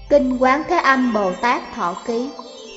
Kinh Quán Thế Âm Bồ Tát Thọ Ký.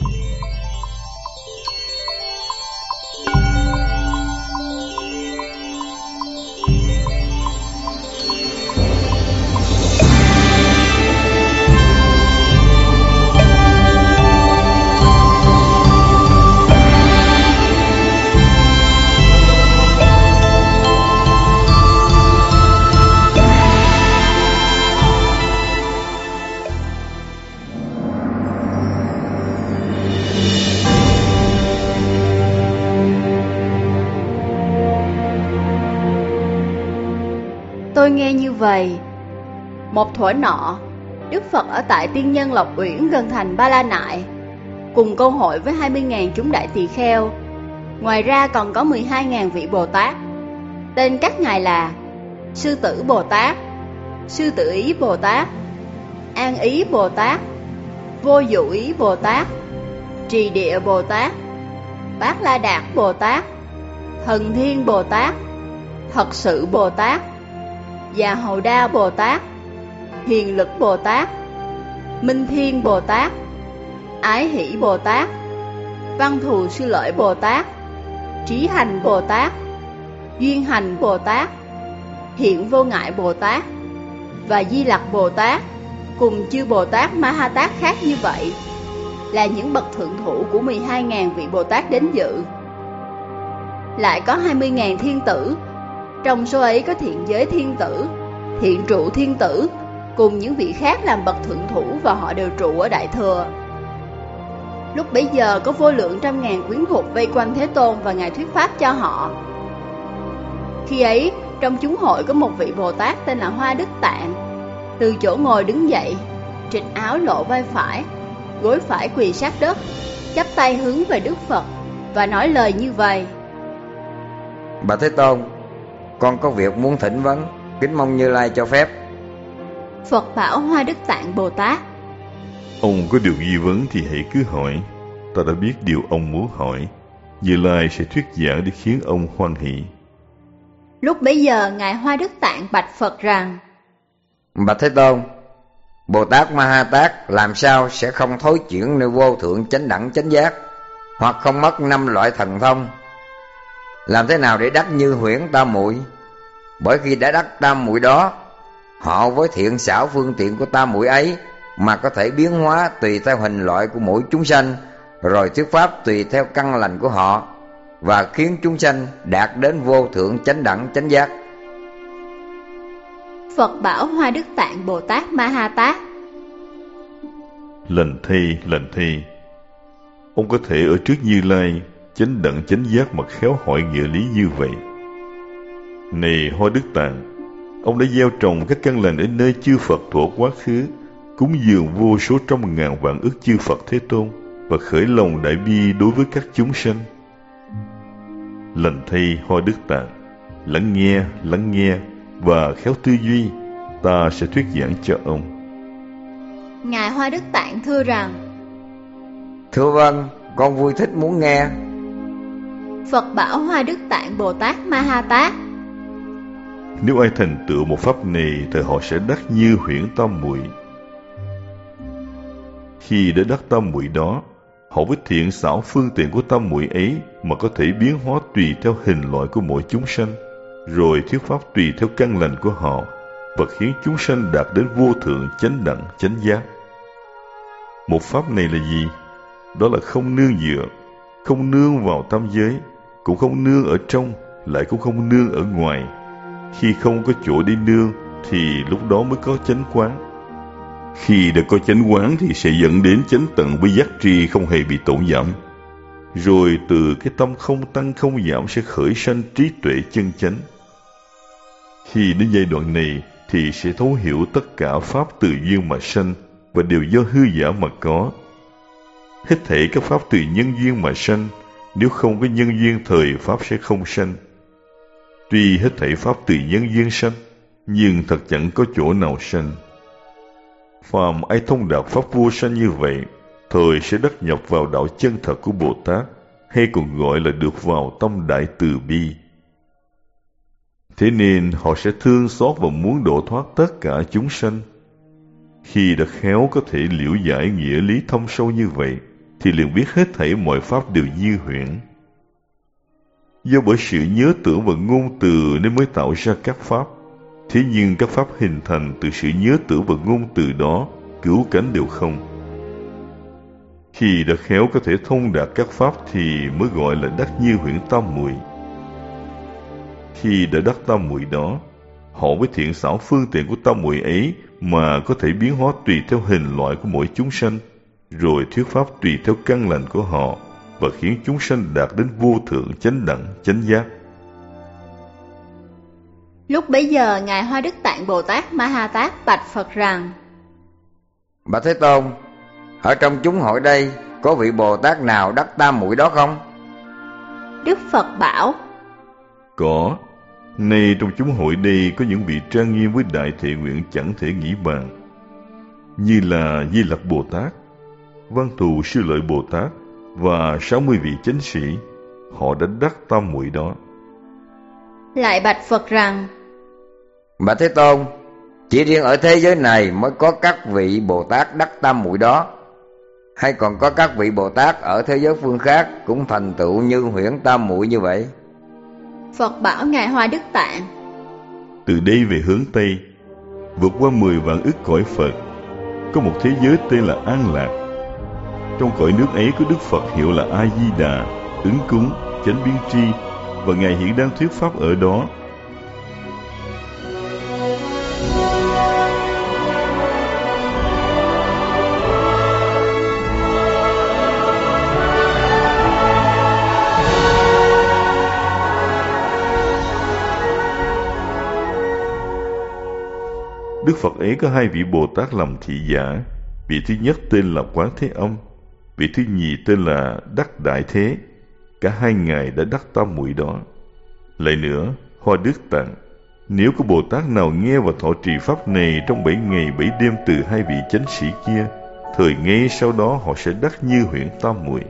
Tôi nghe như vậy. Một thuở nọ, Đức Phật ở tại Tiên Nhân Lộc Uyển gần thành Ba La Nại, cùng câu hội với 20.000 chúng đại tỳ kheo. Ngoài ra còn có 12.000 vị Bồ Tát. Tên các ngài là Sư Tử Bồ Tát, Sư Tử Ý Bồ Tát, An Ý Bồ Tát, Vô Dụ Ý Bồ Tát, Trì Địa Bồ Tát, Bát La Đạt Bồ Tát, Thần Thiên Bồ Tát, Thật Sự Bồ Tát, Già Hầu Đa Bồ Tát, Hiền Lực Bồ Tát, Minh Thiên Bồ Tát, Ái Hỷ Bồ Tát, Văn Thù Sư Lợi Bồ Tát, Trí Hành Bồ Tát, Duyên Hành Bồ Tát, Hiện Vô Ngại Bồ Tát và Di Lặc Bồ Tát, cùng chư Bồ Tát Ma Ha Tát khác như vậy, là những bậc thượng thủ của 12.000 vị Bồ Tát đến dự. Lại có 20.000 thiên tử. Trong số ấy có thiện giới thiên tử, thiện trụ thiên tử, cùng những vị khác làm bậc thượng thủ, và họ đều trụ ở Đại Thừa. Lúc bấy giờ có vô lượng trăm ngàn quyến thuộc vây quanh Thế Tôn và Ngài thuyết pháp cho họ. Khi ấy, trong chúng hội có một vị Bồ Tát tên là Hoa Đức Tạng. Từ chỗ ngồi đứng dậy, trịch áo lộ vai phải, gối phải quỳ sát đất, chắp tay hướng về Đức Phật và nói lời như vậy: Bạch Thế Tôn, con có việc muốn thỉnh vấn, kính mong Như Lai cho phép. Phật bảo Hoa Đức Tạng Bồ Tát: Ông có điều nghi vấn thì hãy cứ hỏi. Ta đã biết điều ông muốn hỏi. Như Lai sẽ thuyết giảng để khiến ông hoan hỷ. Lúc bấy giờ Ngài Hoa Đức Tạng bạch Phật rằng: Bạch Thế Tôn, Bồ Tát Ma Ha Tát làm sao sẽ không thối chuyển nơi vô thượng chánh đẳng chánh giác, hoặc không mất 5 loại thần thông? Làm thế nào để đắc như huyễn tam muội? Bởi khi đã đắc tam muội đó, họ với thiện xảo phương tiện của tam muội ấy mà có thể biến hóa tùy theo hình loại của mỗi chúng sanh, rồi thuyết pháp tùy theo căn lành của họ, và khiến chúng sanh đạt đến vô thượng chánh đẳng chánh giác. Phật bảo Hoa Đức Tạng Bồ Tát Ma Ha Tát: Lành thay, ông có thể ở trước Như Lai chánh đẳng chánh giác mà khéo hỏi nghĩa lý như vậy. Này Hoa Đức Tạng, ông đã gieo trồng các căn lành ở nơi chư Phật thuở quá khứ, cúng dường vô số trăm ngàn vạn ức chư Phật Thế Tôn, và khởi lòng đại bi đối với các chúng sanh. Lành thay Hoa Đức Tạng, lắng nghe và khéo tư duy, ta sẽ thuyết giảng cho ông. Ngài Hoa Đức Tạng thưa rằng: Thưa vâng, con vui thích muốn nghe. Phật bảo Hoa Đức Tạng Bồ Tát Ma Ha Tát: Nếu ai thành tựu một pháp này thì họ sẽ đắc như huyễn tam muội. Khi đã đắc tam muội đó, họ với thiện xảo phương tiện của tam muội ấy mà có thể biến hóa tùy theo hình loại của mỗi chúng sanh, rồi thuyết pháp tùy theo căn lành của họ, và khiến chúng sanh đạt đến vô thượng chánh đẳng chánh giác. Một pháp này là gì? Đó là không nương dựa, không nương vào tam giới, cũng không nương ở trong, lại cũng không nương ở ngoài. Khi không có chỗ đi nương thì lúc đó mới có chánh quán. Khi đã có chánh quán thì sẽ dẫn đến chánh tận với giác tri không hề bị tổn giảm. Rồi từ cái tâm không tăng không giảm sẽ khởi sanh trí tuệ chân chánh. Khi đến giai đoạn này thì sẽ thấu hiểu tất cả pháp tự duyên mà sanh và đều do hư giả mà có. Hết thảy các pháp từ nhân duyên mà sanh, nếu không có nhân duyên thời pháp sẽ không sanh. Tuy hết thảy pháp từ nhân duyên sanh, nhưng thật chẳng có chỗ nào sanh. Phàm ai thông đạt pháp vô sanh như vậy, thời sẽ đắc nhập vào đạo chân thật của Bồ Tát, hay còn gọi là được vào tâm đại từ bi. Thế nên họ sẽ thương xót và muốn độ thoát tất cả chúng sanh. Khi đã khéo có thể liễu giải nghĩa lý thâm sâu như vậy, thì liền biết hết thảy mọi pháp đều như huyễn. Do bởi sự nhớ tưởng và ngôn từ nên mới tạo ra các pháp. Thế nhưng các pháp hình thành từ sự nhớ tưởng và ngôn từ đó, cứu cánh đều không. Khi đã khéo có thể thông đạt các pháp thì mới gọi là đắc như huyễn tam muội. Khi đã đắc tam muội đó, họ với thiện xảo phương tiện của tam muội ấy mà có thể biến hóa tùy theo hình loại của mỗi chúng sanh, rồi thuyết pháp tùy theo căn lành của họ, và khiến chúng sanh đạt đến vô thượng chánh đẳng chánh giác. Lúc bấy giờ, Ngài Hoa Đức Tạng Bồ Tát Ma Ha Tát bạch Phật rằng: Bạch Thế Tôn, ở trong chúng hội đây có vị Bồ Tát nào đắc tam muội đó không? Đức Phật bảo: Có. Nay trong chúng hội đây có những vị trang nghiêm với đại thệ nguyện chẳng thể nghĩ bàn, như là Di Lặc Bồ Tát, Văn Thù Sư Lợi Bồ Tát và 60 vị chánh sĩ. Họ đã đắc tam muội đó. Lại bạch Phật rằng: Bạch Thế Tôn, chỉ riêng ở thế giới này mới có các vị Bồ Tát đắc tam muội đó, hay còn có các vị Bồ Tát ở thế giới phương khác cũng thành tựu như huyễn tam muội như vậy? Phật bảo Ngài Hoa Đức Tạng: Từ đây về hướng Tây, vượt qua 10 vạn ức cõi Phật, có một thế giới tên là An Lạc. Trong cõi nước ấy có Đức Phật hiệu là A Di Đà, Ứng Cúng, Chánh Biến Tri, và Ngài hiện đang thuyết pháp ở đó. Đức Phật ấy có 2 vị Bồ Tát làm thị giả. Vị thứ nhất tên là Quán Thế Âm, vị thứ nhì tên là Đắc Đại Thế. Cả 2 ngài đã đắc tam muội đó. Lại nữa, Hoa Đức Tạng, nếu có Bồ Tát nào nghe và thọ trì pháp này trong 7 ngày 7 đêm từ 2 vị chánh sĩ kia, thời ngay sau đó họ sẽ đắc như huyễn tam muội.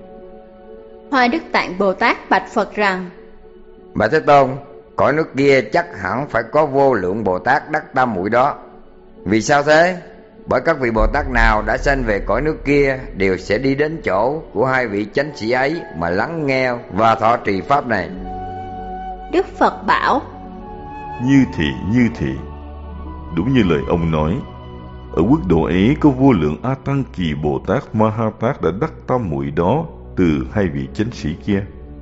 Hoa Đức Tạng Bồ Tát bạch Phật rằng: Bạch Thế Tôn, cõi nước kia chắc hẳn phải có vô lượng Bồ Tát đắc tam muội đó. Vì sao thế? Bởi các vị Bồ Tát nào đã sanh về cõi nước kia đều sẽ đi đến chỗ của 2 vị chánh sĩ ấy mà lắng nghe và thọ trì pháp này. Đức Phật bảo: Như thị. Đúng như lời ông nói, ở quốc độ ấy có vô lượng A Tăng Kỳ Bồ Tát Ma Ha Tát đã đắc tam muội đó từ 2 vị chánh sĩ kia.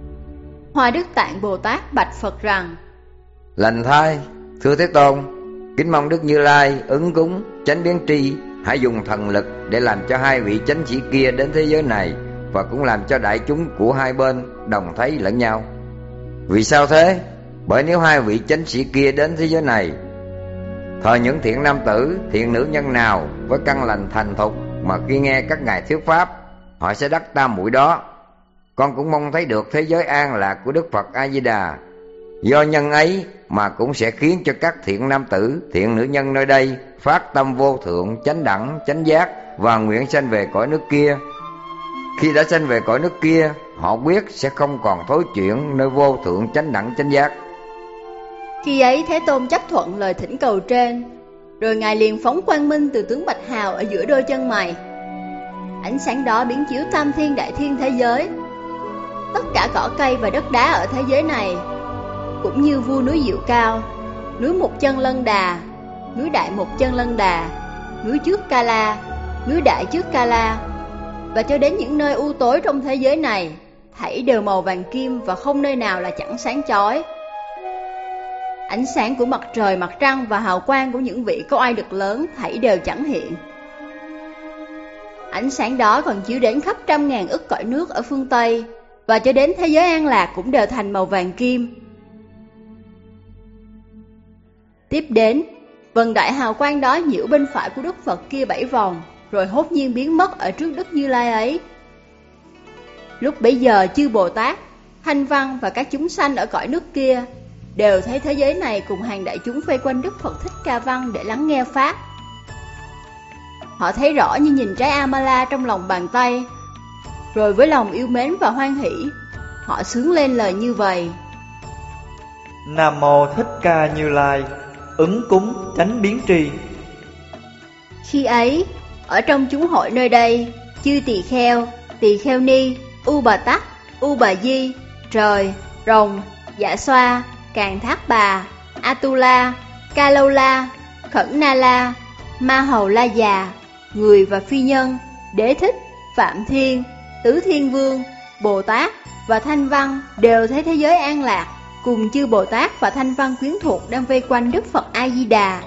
Hoa Đức Tạng Bồ Tát bạch Phật rằng: Lành thay, thưa Thế Tôn, kính mong Đức Như Lai, Ứng Cúng, Chánh Biến Tri hãy dùng thần lực để làm cho 2 vị chánh sĩ kia đến thế giới này, và cũng làm cho đại chúng của hai bên đồng thấy lẫn nhau. Vì sao thế? Bởi nếu 2 vị chánh sĩ kia đến thế giới này, thời những thiện nam tử, thiện nữ nhân nào với căn lành thành thục mà khi nghe các ngài thuyết pháp, họ sẽ đắc tam muội đó. Con cũng mong thấy được thế giới an lạc của Đức Phật A Di Đà. Do nhân ấy mà cũng sẽ khiến cho các thiện nam tử, thiện nữ nhân nơi đây phát tâm vô thượng chánh đẳng chánh giác và nguyện sanh về cõi nước kia. Khi đã sanh về cõi nước kia, họ quyết sẽ không còn thối chuyển nơi vô thượng chánh đẳng chánh giác. Khi ấy Thế Tôn chấp thuận lời thỉnh cầu trên, rồi Ngài liền phóng quang minh từ tướng bạch hào ở giữa đôi chân mày. Ánh sáng đó biến chiếu tam thiên đại thiên thế giới. Tất cả cỏ cây và đất đá ở thế giới này, cũng như vua núi Diệu Cao, núi Một Chân Lân Đà, núi Đại Một Chân Lân Đà, núi Trước Ca La, núi Đại Trước Ca La, và cho đến những nơi u tối trong thế giới này, thảy đều màu vàng kim và không nơi nào là chẳng sáng chói. Ánh sáng của mặt trời, mặt trăng và hào quang của những vị có oai lực lớn thảy đều chẳng hiện. Ánh sáng đó còn chiếu đến khắp 100.000 ức cõi nước ở phương Tây, và cho đến thế giới an lạc cũng đều thành màu vàng kim. Tiếp đến, vầng đại hào quang đó nhiễu bên phải của Đức Phật kia 7 vòng, rồi hốt nhiên biến mất ở trước Đức Như Lai ấy. Lúc bấy giờ chư Bồ Tát, Thanh Văn và các chúng sanh ở cõi nước kia đều thấy thế giới này cùng hàng đại chúng vây quanh Đức Phật Thích Ca Văn để lắng nghe pháp. Họ thấy rõ như nhìn trái Amala trong lòng bàn tay, rồi với lòng yêu mến và hoan hỷ, họ xướng lên lời như vậy: Nam Mô Thích Ca Như Lai, Ứng Cúng Chánh Biến Tri. Khi ấy, ở trong chúng hội nơi đây, chư tỳ kheo ni, U Bà Tắc, U Bà Di, trời, rồng, dạ xoa, càn thác bà, Atula, Ca Lâu La, Khẩn Na La, Ma Hầu La Già, người và phi nhân, Đế Thích, Phạm Thiên, Tứ Thiên Vương, Bồ Tát và Thanh Văn đều thấy thế giới an lạc, cùng chư Bồ Tát và Thanh Văn quyến thuộc đang vây quanh Đức Phật A-di-đà.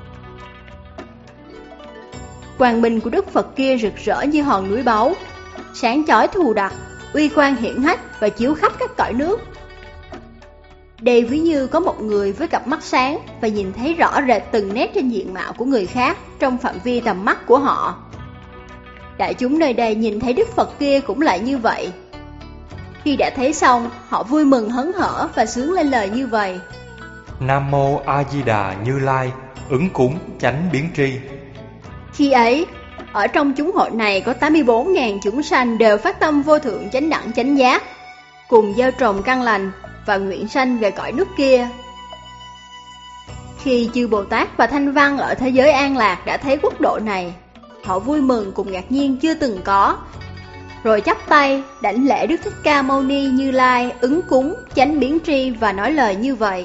Quang minh của Đức Phật kia rực rỡ như hòn núi báu, sáng chói thù đặc, uy quang hiển hách và chiếu khắp các cõi nước. Đây ví như có một người với cặp mắt sáng và nhìn thấy rõ rệt từng nét trên diện mạo của người khác trong phạm vi tầm mắt của họ. Đại chúng nơi đây nhìn thấy Đức Phật kia cũng lại như vậy. Khi đã thấy xong, họ vui mừng hớn hở và sướng lên lời như vậy: Nam Mô A Di Đà Như Lai, ứng cúng chánh biến tri. Khi ấy, ở trong chúng hội này có 84.000 chúng sanh đều phát tâm vô thượng chánh đẳng chánh giác, cùng gieo trồng căn lành và nguyện sanh về cõi nước kia. Khi chư Bồ Tát và Thanh Văn ở thế giới an lạc đã thấy quốc độ này, họ vui mừng cùng ngạc nhiên chưa từng có, rồi chắp tay đảnh lễ Đức Thích Ca Mâu Ni Như Lai, ứng cúng chánh biến tri và nói lời như vậy: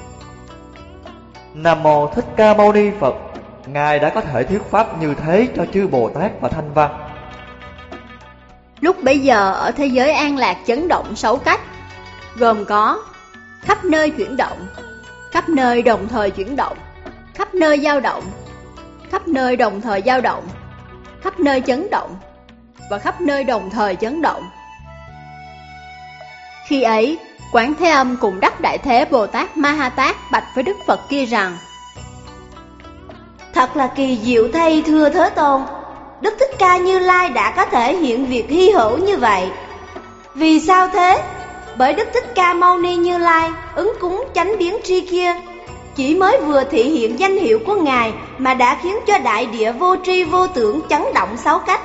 Nam Mô Thích Ca Mâu Ni Phật. Ngài đã có thể thuyết pháp như thế cho chư Bồ Tát và Thanh Văn. Lúc bấy giờ ở thế giới an lạc chấn động 6 cách, gồm có khắp nơi chuyển động, khắp nơi đồng thời chuyển động, khắp nơi dao động, khắp nơi đồng thời dao động, khắp nơi chấn động và khắp nơi đồng thời chấn động. Khi ấy, Quán Thế Âm cùng Đắc Đại Thế Bồ Tát Ma Ha Tát bạch với Đức Phật kia rằng: Thật là kỳ diệu thay thưa Thế Tôn, Đức Thích Ca Như Lai đã có thể hiện việc hy hữu như vậy. Vì sao thế? Bởi Đức Thích Ca Mâu Ni Như Lai ứng cúng chánh biến tri kia chỉ mới vừa thị hiện danh hiệu của Ngài mà đã khiến cho đại địa vô tri vô tưởng chấn động 6 cách.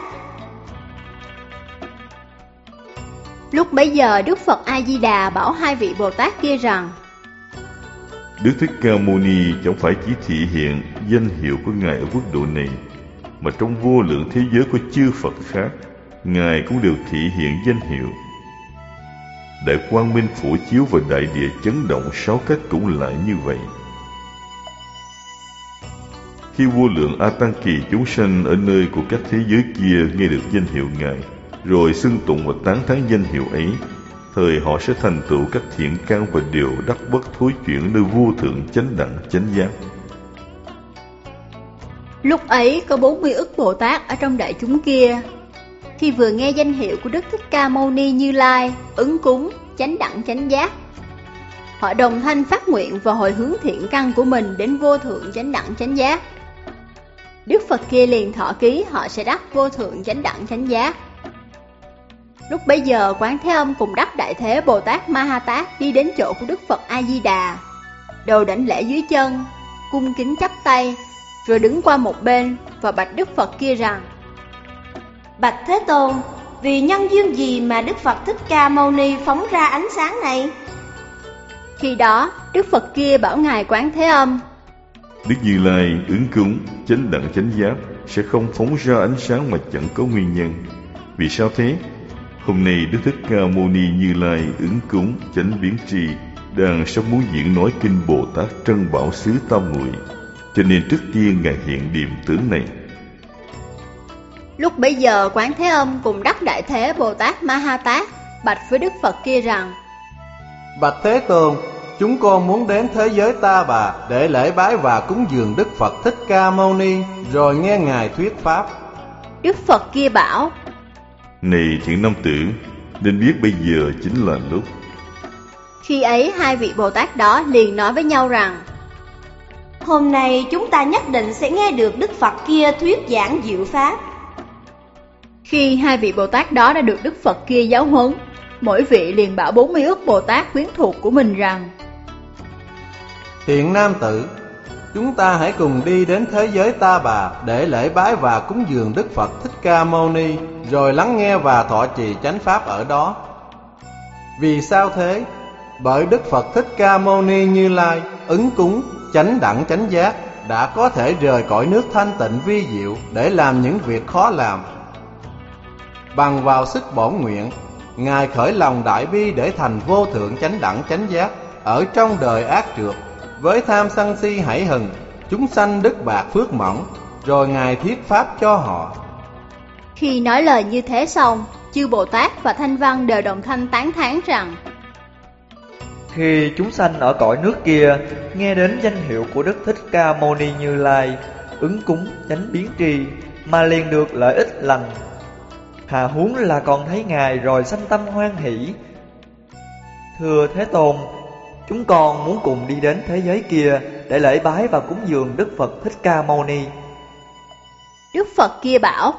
Lúc bấy giờ Đức Phật A-di-đà bảo hai vị Bồ Tát kia rằng: Đức Thích Ca Mâu Ni chẳng phải chỉ thị hiện danh hiệu của Ngài ở quốc độ này, mà trong vô lượng thế giới của chư Phật khác, Ngài cũng đều thị hiện danh hiệu. Đại quang minh phổ chiếu và đại địa chấn động 6 cách cũng lại như vậy. Khi vô lượng A Tăng Kỳ chúng sanh ở nơi của các thế giới kia nghe được danh hiệu Ngài, rồi xưng tụng và tán thán danh hiệu ấy, thời họ sẽ thành tựu các thiện căn và đều đắc bất thối chuyển nơi vô thượng chánh đẳng chánh giác. Lúc ấy có 40 ức Bồ Tát ở trong đại chúng kia, khi vừa nghe danh hiệu của Đức Thích Ca Mâu Ni Như Lai, ứng cúng chánh đẳng chánh giác, họ đồng thanh phát nguyện và hồi hướng thiện căn của mình đến vô thượng chánh đẳng chánh giác. Đức Phật kia liền thọ ký họ sẽ đắc vô thượng chánh đẳng chánh giác. Lúc bấy giờ Quán Thế Âm cùng Đắc Đại Thế Bồ Tát Ma Ha Tát đi đến chỗ của Đức Phật A-di-đà, đầu đảnh lễ dưới chân, cung kính chắp tay, rồi đứng qua một bên và bạch Đức Phật kia rằng: Bạch Thế Tôn, vì nhân duyên gì mà Đức Phật Thích Ca Mâu Ni phóng ra ánh sáng này? Khi đó Đức Phật kia bảo Ngài Quán Thế Âm: Đức Như Lai ứng cúng chánh đẳng chánh giác sẽ không phóng ra ánh sáng mà chẳng có nguyên nhân. Vì sao thế? Hôm nay Đức Thích Ca Mâu Ni Như Lai ứng cúng chánh biến tri đang sắp muốn diễn nói kinh Bồ Tát Trân Bảo Xứ Tam Muội, cho nên trước tiên Ngài hiện điềm tướng này. Lúc bấy giờ Quán Thế Âm cùng Đắc Đại Thế Bồ Tát Ma Ha Tát bạch với Đức Phật kia rằng: Bạch Thế Tôn, chúng con muốn đến thế giới Ta Bà để lễ bái và cúng dường Đức Phật Thích Ca Mâu Ni, rồi nghe Ngài thuyết pháp. Đức Phật kia bảo: Này thiện nam tử, nên biết bây giờ chính là lúc. Khi ấy hai vị Bồ Tát đó liền nói với nhau rằng: Hôm nay chúng ta nhất định sẽ nghe được Đức Phật kia thuyết giảng diệu pháp. Khi hai vị Bồ Tát đó đã được Đức Phật kia giáo huấn, mỗi vị liền bảo 40 ức Bồ Tát quyến thuộc của mình rằng: Thiện nam tử, chúng ta hãy cùng đi đến thế giới Ta Bà để lễ bái và cúng dường Đức Phật Thích Ca Mâu Ni, rồi lắng nghe và thọ trì chánh pháp ở đó. Vì sao thế? Bởi Đức Phật Thích Ca Mâu Ni Như Lai ứng cúng chánh đẳng chánh giác đã có thể rời cõi nước thanh tịnh vi diệu để làm những việc khó làm. Bằng vào sức bổn nguyện, Ngài khởi lòng đại bi để thành vô thượng chánh đẳng chánh giác ở trong đời ác trượt. Với tham sân si hãi hừng, chúng sanh đức bạc phước mỏng, rồi Ngài thuyết pháp cho họ. Khi nói lời như thế xong, chư Bồ Tát và Thanh Văn đều đồng thanh tán thán rằng: Khi chúng sanh ở cõi nước kia nghe đến danh hiệu của Đức Thích Ca Mâu Ni Như Lai, ứng cúng chánh biến tri mà liền được lợi ích lành. Hà huống là còn thấy Ngài rồi sanh tâm hoan hỷ. Thưa Thế Tôn, chúng con muốn cùng đi đến thế giới kia để lễ bái và cúng dường Đức Phật Thích Ca Mâu Ni. Đức Phật kia bảo: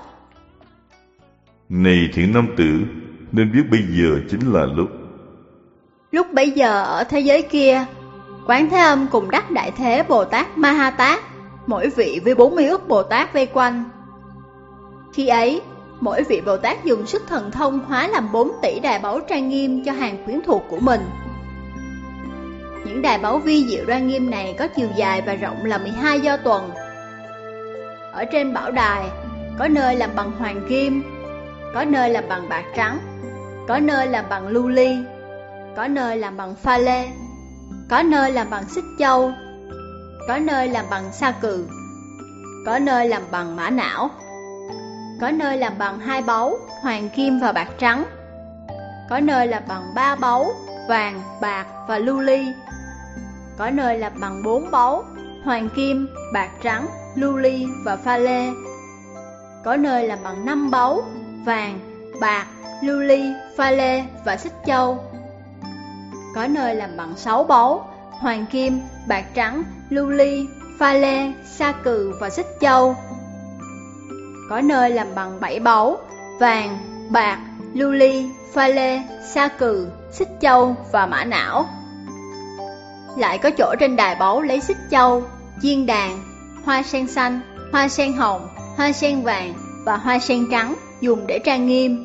Này thiện nam tử, nên biết bây giờ chính là lúc. Lúc bấy giờ ở thế giới kia, Quán Thế Âm cùng đắc Đại Thế Bồ Tát Ma Ha Tát, mỗi vị với 40 ức Bồ Tát vây quanh. Khi ấy, mỗi vị Bồ Tát dùng sức thần thông hóa làm 4 tỷ đài báu trang nghiêm cho hàng quyến thuộc của mình. Những đài báu vi diệu đoan nghiêm này có chiều dài và rộng là 12 do tuần. Ở trên bảo đài, có nơi làm bằng hoàng kim, có nơi làm bằng bạc trắng, có nơi làm bằng lưu ly, có nơi làm bằng pha lê, có nơi làm bằng xích châu, có nơi làm bằng sa cừ, có nơi làm bằng mã não, có nơi làm bằng 2 báu, hoàng kim và bạc trắng, có nơi làm bằng 3 báu, vàng, bạc và lưu ly, có nơi làm bằng 4 báu, hoàng kim, bạc trắng, lưu ly và pha lê, có nơi làm bằng 5 báu, vàng, bạc, lưu ly, pha lê và xích châu, có nơi làm bằng 6 báu, hoàng kim, bạc trắng, lưu ly, pha lê, sa cừ và xích châu, có nơi làm bằng 7 báu, vàng, bạc, lưu ly, pha lê, sa cừ, xích châu và mã não. Lại có chỗ trên đài báu lấy xích châu, chiên đàn, hoa sen xanh, hoa sen hồng, hoa sen vàng và hoa sen trắng dùng để trang nghiêm.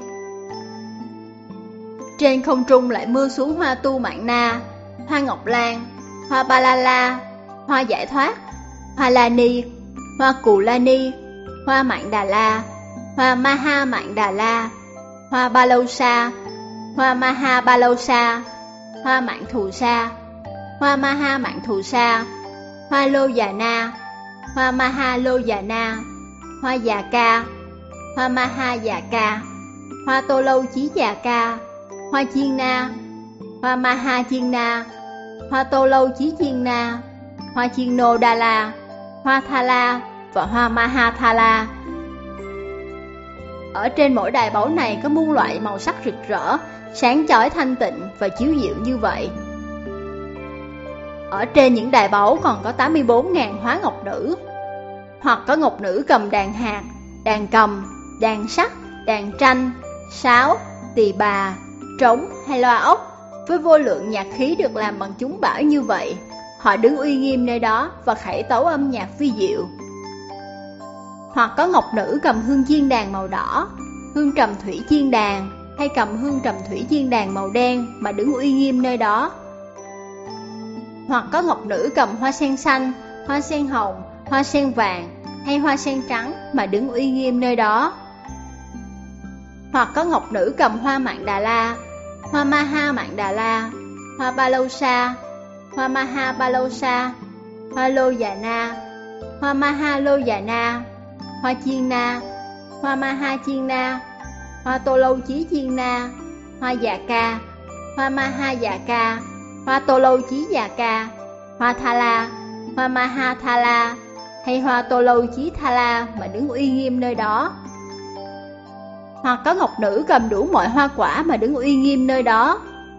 Trên không trung lại mưa xuống hoa tu mạn na, hoa ngọc lan, hoa ba la la, hoa giải thoát, hoa la ni, hoa cù la ni, hoa mạn đà la, hoa ma ha mạn đà la, hoa ba lâu sa, hoa ma ha ba lâu sa, hoa mạn thù sa, hoa ma ha mạn thù sa, hoa lô già na, hoa ma ha lô già na, hoa già ca, hoa ma ha già ca, hoa tô lâu chí già ca, hoa chiên na, hoa ma ha chiên na, hoa tô lâu chí chiên na, hoa chiên nô đa la, hoa tha la và hoa ma ha tha la. Ở trên mỗi đài báu này có muôn loại màu sắc rực rỡ, sáng chói thanh tịnh và chiếu diệu như vậy. Ở trên những đài báu còn có 84.000 hóa ngọc nữ, hoặc có ngọc nữ cầm đàn hạt, đàn cầm, đàn sắt, đàn tranh, sáo, tỳ bà, trống hay loa ốc, với vô lượng nhạc khí được làm bằng chúng bảo như vậy. Họ đứng uy nghiêm nơi đó và khẩy tấu âm nhạc vi diệu. Hoặc có ngọc nữ cầm hương chiên đàn màu đỏ, hương trầm thủy chiên đàn, hay cầm hương trầm thủy chiên đàn màu đen mà đứng uy nghiêm nơi đó. Hoặc có ngọc nữ cầm hoa sen xanh, hoa sen hồng, hoa sen vàng hay hoa sen trắng mà đứng uy nghiêm nơi đó. Hoặc có ngọc nữ cầm hoa mạn đà la, hoa ma ha mạn đà la, hoa ba lâu sa, hoa ma ha ba lâu sa, hoa lô già na, hoa ma ha lô già na, hoa chiên na, hoa ma ha chiên na, hoa tô lâu chí chiên na, hoa già ca, hoa ma ha già ca, hoa tô lâu chí già ca, hoa tha la, hoa ma ha tha la hay hoa tô lâu chí tha la mà đứng uy nghiêm nơi đó. Hoặc có ngọc nữ cầm đủ mọi hoa quả mà đứng uy nghiêm nơi đó.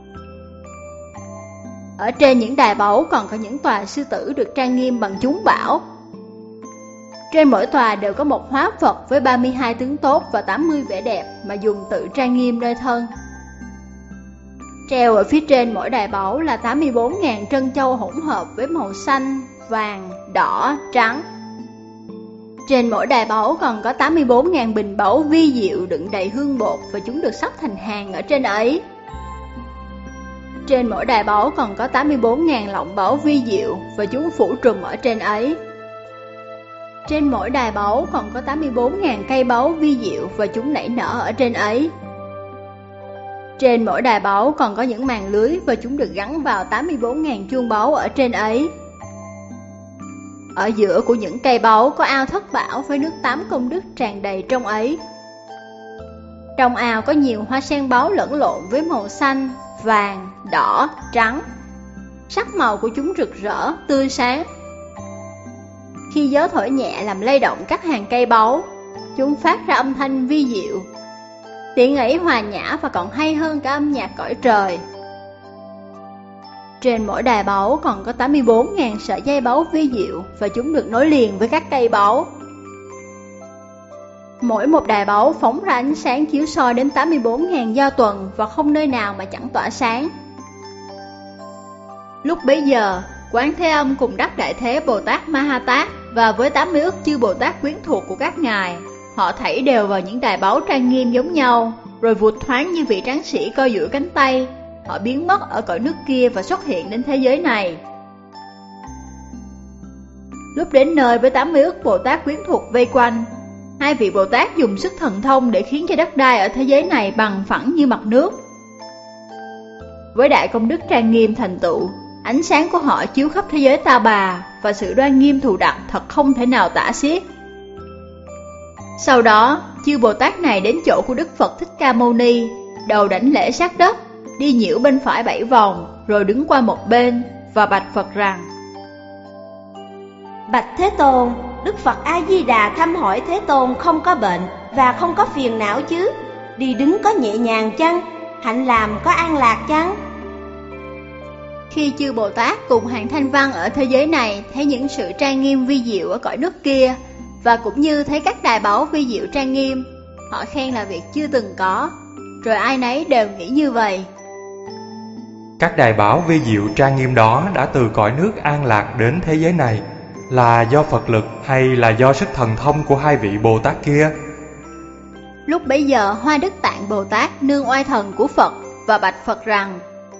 Ở trên những đài báu còn có những tòa sư tử được trang nghiêm bằng chúng bảo. Trên mỗi tòa đều có một hóa Phật với 32 tướng tốt và 80 vẻ đẹp mà dùng tự trang nghiêm nơi thân. Treo ở phía trên mỗi đài báu là 84.000 trân châu hỗn hợp với màu xanh, vàng, đỏ, trắng. Trên mỗi đài báu còn có 84.000 bình báu vi diệu đựng đầy hương bột và chúng được sắp thành hàng ở trên ấy. Trên mỗi đài báu còn có 84.000 lọng báu vi diệu và chúng phủ trùm ở trên ấy. Trên mỗi đài báu còn có 84.000 cây báu vi diệu và chúng nảy nở ở trên ấy. Trên mỗi đài báu còn có những màn lưới và chúng được gắn vào 84.000 chuông báu ở trên ấy. Ở giữa của những cây báu có ao thất bảo với nước tắm công đức tràn đầy trong ấy. Trong ao có nhiều hoa sen báu lẫn lộn với màu xanh, vàng, đỏ, trắng. Sắc màu của chúng rực rỡ, tươi sáng. Khi gió thổi nhẹ làm lay động các hàng cây báu, chúng phát ra âm thanh vi diệu. Tiếng ấy hòa nhã và còn hay hơn cả âm nhạc cõi trời. Trên mỗi đài báu còn có 84.000 sợi dây báu vi diệu và chúng được nối liền với các cây báu. Mỗi một đài báu phóng ra ánh sáng chiếu soi đến 84.000 do tuần và không nơi nào mà chẳng tỏa sáng. Lúc bấy giờ, Quán Thế Âm cùng Đắc Đại Thế Bồ Tát Ma Ha Tát và với 80 ức chư Bồ Tát quyến thuộc của các ngài, họ thảy đều vào những đài báu trang nghiêm giống nhau, rồi vụt thoáng như vị tráng sĩ co duỗi cánh tay. Họ biến mất ở cõi nước kia và xuất hiện đến thế giới này. Lúc đến nơi với 80 ức Bồ Tát quyến thuộc vây quanh, hai vị Bồ Tát dùng sức thần thông để khiến cho đất đai ở thế giới này bằng phẳng như mặt nước. Với đại công đức trang nghiêm thành tựu, ánh sáng của họ chiếu khắp thế giới Ta Bà và sự đoan nghiêm thù đặng thật không thể nào tả xiết. Sau đó, chư Bồ Tát này đến chỗ của Đức Phật Thích Ca Mâu Ni, đầu đảnh lễ sát đất, đi nhiễu bên phải 7 vòng, rồi đứng qua một bên và bạch Phật rằng: Bạch Thế Tôn, Đức Phật A-di-đà thăm hỏi Thế Tôn không có bệnh và không có phiền não chứ? Đi đứng có nhẹ nhàng chăng? Hạnh làm có an lạc chăng? Khi chư Bồ Tát cùng hàng thanh văn ở thế giới này thấy những sự trang nghiêm vi diệu ở cõi nước kia, và cũng như thấy các đài báu vi diệu trang nghiêm, họ khen là việc chưa từng có, rồi ai nấy đều nghĩ như vậy. Các đài báu vi diệu trang nghiêm đó đã từ cõi nước an lạc đến thế giới này, là do Phật lực hay là do sức thần thông của hai vị Bồ Tát kia? Lúc bấy giờ Hoa Đức Tạng Bồ Tát nương oai thần của Phật và bạch Phật rằng: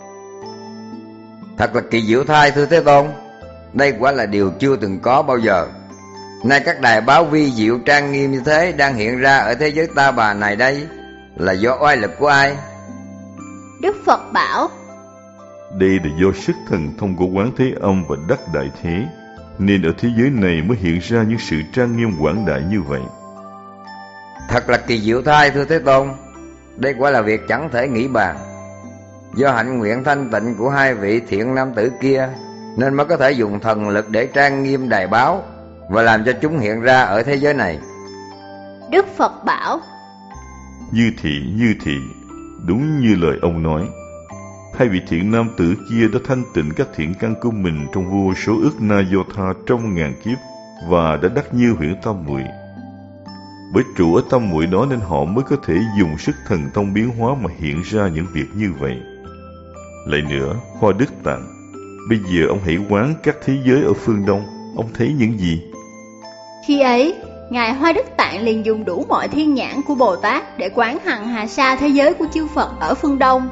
Thật là kỳ diệu thay thưa Thế Tôn, đây quả là điều chưa từng có bao giờ. Nay các đài báo vi diệu trang nghiêm như thế đang hiện ra ở thế giới Ta Bà này đây, là do oai lực của ai? Đức Phật bảo: Đây là do sức thần thông của Quán Thế Âm và Đắc Đại Thế, nên ở thế giới này mới hiện ra những sự trang nghiêm quảng đại như vậy. Thật là kỳ diệu thay thưa Thế Tôn, đây quả là việc chẳng thể nghĩ bàn. Do hạnh nguyện thanh tịnh của hai vị thiện nam tử kia, nên mới có thể dùng thần lực để trang nghiêm đài báo và làm cho chúng hiện ra ở thế giới này. Đức Phật bảo: Như thị, đúng như lời ông nói. Hai vị thiện nam tử kia đã thanh tịnh các thiện căn của mình trong vô số ức na do tha trong ngàn kiếp, và đã đắc như huyễn tam muội. Bởi trụ ở tam muội đó nên họ mới có thể dùng sức thần thông biến hóa mà hiện ra những việc như vậy. Lại nữa, Hoa Đức Tạng, bây giờ ông hãy quán các thế giới ở phương Đông, ông thấy những gì? Khi ấy, Ngài Hoa Đức Tạng liền dùng đủ mọi thiên nhãn của Bồ Tát để quán hằng hà sa thế giới của chư Phật ở phương Đông.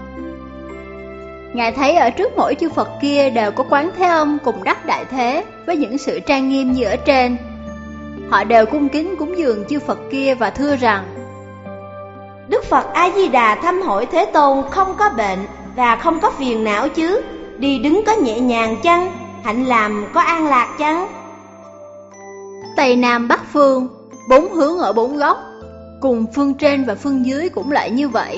Ngài thấy ở trước mỗi chư Phật kia đều có Quán Thế Âm cùng Đắc Đại Thế với những sự trang nghiêm như ở trên. Họ đều cung kính cúng dường chư Phật kia và thưa rằng: Đức Phật A-di-đà thăm hỏi Thế Tôn không có bệnh và không có phiền não chứ? Đi đứng có nhẹ nhàng chăng? Hạnh làm có an lạc chăng? Tây Nam Bắc Phương, 4 hướng ở 4 góc, cùng phương trên và phương dưới cũng lại như vậy.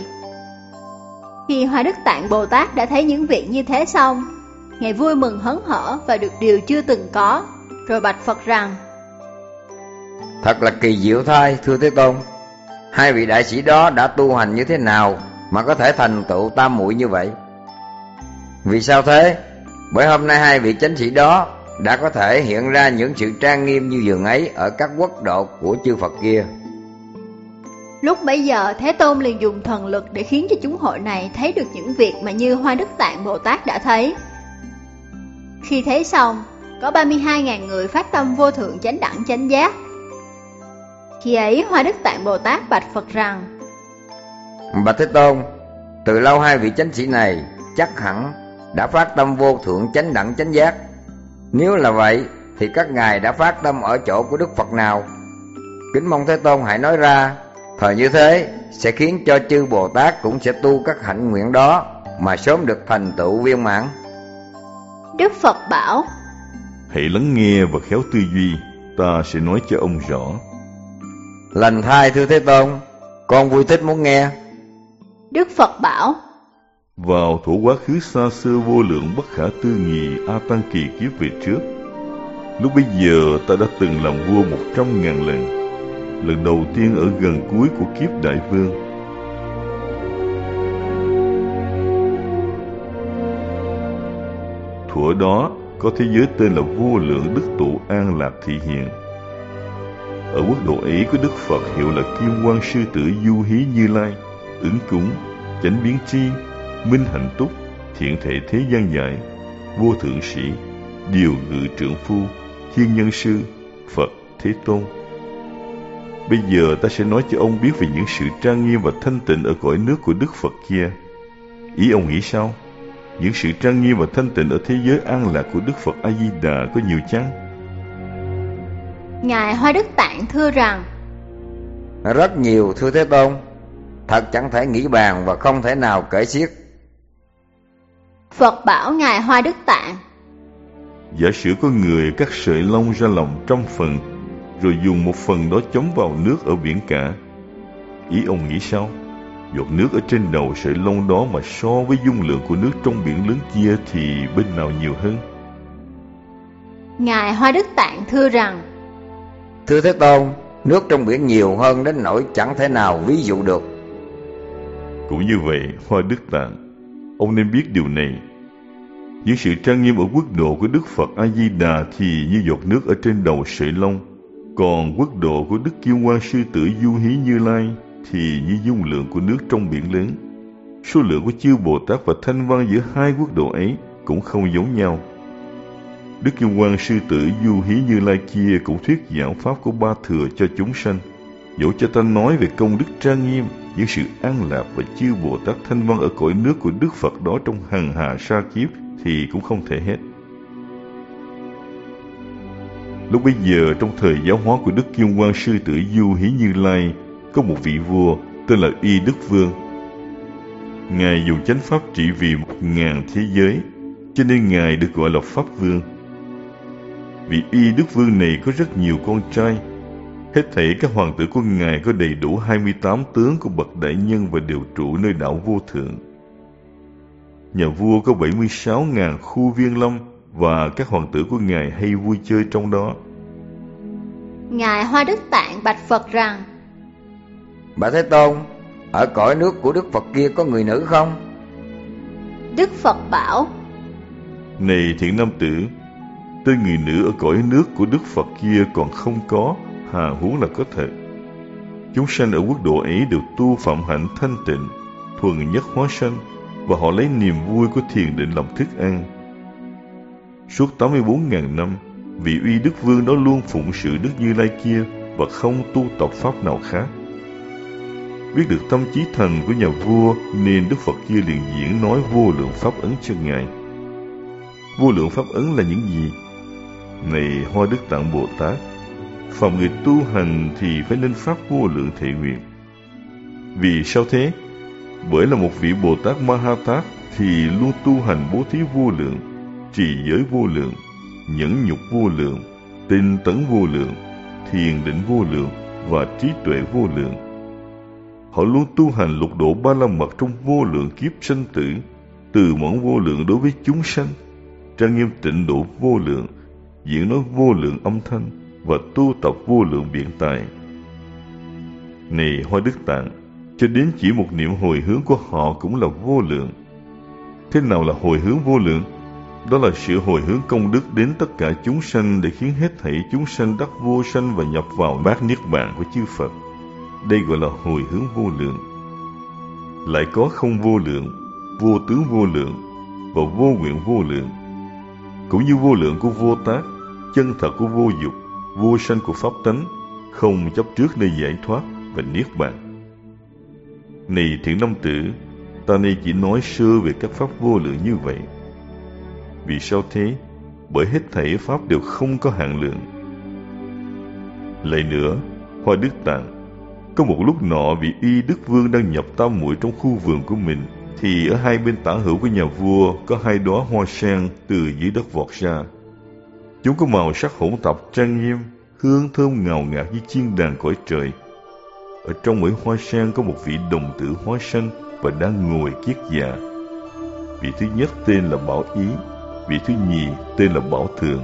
Khi Hoa Đức Tạng Bồ Tát đã thấy những việc như thế xong, Ngài vui mừng hớn hở và được điều chưa từng có, rồi bạch Phật rằng: Thật là kỳ diệu thay thưa Thế Tôn, hai vị đại sĩ đó đã tu hành như thế nào mà có thể thành tựu tam muội như vậy? Vì sao thế? Bởi hôm nay hai vị chánh sĩ đó đã có thể hiện ra những sự trang nghiêm như vườn ấy ở các quốc độ của chư Phật kia. Lúc bấy giờ Thế Tôn liền dùng thần lực để khiến cho chúng hội này thấy được những việc mà như Hoa Đức Tạng Bồ Tát đã thấy. Khi thấy xong, có 32.000 người phát tâm vô thượng chánh đẳng chánh giác. Khi ấy Hoa Đức Tạng Bồ Tát bạch Phật rằng: Bạch Thế Tôn, từ lâu hai vị chánh sĩ này chắc hẳn đã phát tâm vô thượng chánh đẳng chánh giác. Nếu là vậy, thì các ngài đã phát tâm ở chỗ của Đức Phật nào? Kính mong Thế Tôn hãy nói ra, thời như thế sẽ khiến cho chư Bồ Tát cũng sẽ tu các hạnh nguyện đó mà sớm được thành tựu viên mãn. Đức Phật bảo: Hãy lắng nghe và khéo tư duy, ta sẽ nói cho ông rõ. Lành thay thưa Thế Tôn, con vui thích muốn nghe. Đức Phật bảo: Vào thuở quá khứ xa xưa vô lượng bất khả tư nghị A Tăng kỳ kiếp về trước, lúc bấy giờ ta đã từng làm vua 100.000 lần. Lần đầu tiên ở gần cuối của kiếp Đại Vương. Thuở đó có thế giới tên là Vô Lượng Đức Tụ An Lạc thị hiện. Ở quốc độ ấy có Đức Phật hiệu là Kim Quang Sư Tử Du Hí Như Lai, Ứng Cúng, Chánh Biến Tri, Minh Hạnh Túc, Thiện Thể Thế Gian Giải, Vô Thượng Sĩ, Điều Ngự Trượng Phu, Thiên Nhân Sư, Phật Thế Tôn. Bây giờ ta sẽ nói cho ông biết về những sự trang nghiêm và thanh tịnh ở cõi nước của Đức Phật kia. Ý ông nghĩ sao? Những sự trang nghiêm và thanh tịnh ở thế giới an lạc của Đức Phật A-di-đà có nhiều chăng? Ngài Hoa Đức Tạng thưa rằng: Rất nhiều thưa Thế Tôn, thật chẳng thể nghĩ bàn và không thể nào kể xiết. Phật bảo Ngài Hoa Đức Tạng: Giả sử có người cắt sợi lông ra làm 100 phần, rồi dùng một phần đó chấm vào nước ở biển cả. Ý ông nghĩ sao? Giọt nước ở trên đầu sợi lông đó mà so với dung lượng của nước trong biển lớn kia thì bên nào nhiều hơn? Ngài Hoa Đức Tạng thưa rằng: Thưa Thế Tôn, nước trong biển nhiều hơn đến nỗi chẳng thể nào ví dụ được. Cũng như vậy, Hoa Đức Tạng, ông nên biết điều này. Những sự trang nghiêm ở quốc độ của Đức Phật A-di-đà thì như giọt nước ở trên đầu sợi lông, còn quốc độ của Đức Kim Quang Sư Tử Du Hí Như Lai thì như dung lượng của nước trong biển lớn. Số lượng của chư Bồ Tát và thanh văn giữa hai quốc độ ấy cũng không giống nhau. Đức Kim Quang Sư Tử Du Hí Như Lai kia cũng thuyết giảng pháp của Ba Thừa cho chúng sanh. Dẫu cho ta nói về công đức trang nghiêm, những sự an lạc và chư Bồ Tát thanh văn ở cõi nước của Đức Phật đó trong hằng hà sa kiếp thì cũng không thể hết. Lúc bấy giờ trong thời giáo hóa của Đức Kim Quang Sư Tử Du Hí Như Lai, có một vị vua tên là Y Đức Vương. Ngài dùng chánh pháp trị vì 1000 thế giới, cho nên Ngài được gọi là Pháp Vương. Vị Y Đức Vương này có rất nhiều con trai. Hết thảy các hoàng tử của Ngài có đầy đủ 28 tướng của bậc đại nhân và đều trụ nơi đảo Vô Thượng. Nhà vua có 76.000 khu viên lâm và các hoàng tử của Ngài hay vui chơi trong đó. Ngài Hoa Đức Tạng bạch Phật rằng: Bạch Thế Tôn, ở cõi nước của Đức Phật kia có người nữ không? Đức Phật bảo: Này thiện nam tử, tên người nữ ở cõi nước của Đức Phật kia còn không có, hà huống là có thật. Chúng sanh ở quốc độ ấy đều tu phạm hạnh thanh tịnh, thuần nhất hóa sanh, và họ lấy niềm vui của thiền định làm thức ăn. Suốt 84.000 năm, vị Uy Đức Vương đó luôn phụng sự Đức Như Lai kia và không tu tập pháp nào khác. Biết được tâm trí thần của nhà vua nên Đức Phật kia liền diễn nói vô lượng pháp ấn cho Ngài. Vô lượng pháp ấn là những gì? Này Hoa Đức Tạng Bồ Tát, phàm người tu hành thì phải nên pháp vô lượng thệ nguyện. Vì sao thế? Bởi là một vị Bồ Tát Ma Ha Tát thì luôn tu hành bố thí vô lượng, trì giới vô lượng, nhẫn nhục vô lượng, tinh tấn vô lượng, thiền định vô lượng và trí tuệ vô lượng. Họ luôn tu hành lục độ ba la mật trong vô lượng kiếp sanh tử, từ mẫn vô lượng đối với chúng sanh, trang nghiêm tịnh độ vô lượng, diễn nói vô lượng âm thanh và tu tập vô lượng biện tài. Này Hoa Đức Tạng, cho đến chỉ một niệm hồi hướng của họ cũng là vô lượng. Thế nào là hồi hướng vô lượng? Đó là sự hồi hướng công đức đến tất cả chúng sanh để khiến hết thảy chúng sanh đắc vô sanh và nhập vào bát niết bàn của chư Phật. Đây gọi là hồi hướng vô lượng. Lại có không vô lượng, vô tướng vô lượng và vô nguyện vô lượng. Cũng như vô lượng của vô tác, chân thật của vô dục, vô sanh của pháp tánh, không chấp trước nơi giải thoát và niết bàn. Này thiện nam tử, ta nay chỉ nói sơ về các pháp vô lượng như vậy. Vì sao thế? bởi hết thảy pháp đều không có hạn lượng. Lại nữa, Hoa Đức Tạng, có một lúc nọ vị Y Đức Vương đang nhập tam muội trong khu vườn của mình, thì ở hai bên tả hữu của nhà vua có hai đóa hoa sen từ dưới đất vọt ra. Chúng có màu sắc hỗn tạp trang nghiêm, hương thơm ngào ngạt như chiên đàn cõi trời. Ở trong mỗi hoa sen có một vị đồng tử hóa sanh và đang ngồi kiết già. Vị thứ nhất tên là Bảo Ý, vị thứ nhì tên là Bảo Thượng.